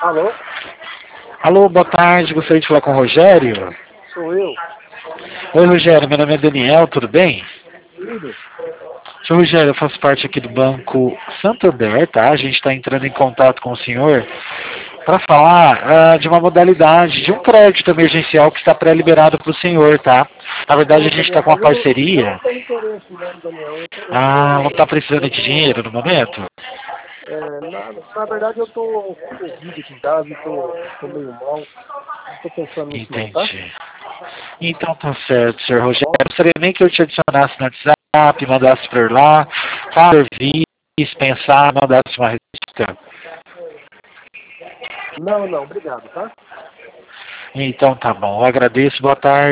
Alô? Alô, boa tarde, gostaria de falar com o Rogério. Sou eu. Oi, Rogério, meu nome é Daniel, tudo bem? Tudo? Sou Rogério, eu faço parte aqui do Banco Santander, tá? A gente está entrando em contato com o senhor para falar de uma modalidade de um crédito emergencial que está pré-liberado para o senhor, tá? Na verdade, a Ô, gente está Daniel, com uma mas eu não parceria. tenho interesse não, Daniel. Ah, não está precisando de dinheiro no momento? Na verdade, eu tô com Covid aqui em casa e tô meio mal. Não tô pensando nisso não, tá? Entendi. Então tá certo, senhor Tá Rogério. bom? Eu gostaria nem que eu te adicionasse no WhatsApp, mandasse por lá, servir, pensar, mandasse uma resposta. Não, obrigado, tá? Então tá bom, eu agradeço, boa tarde.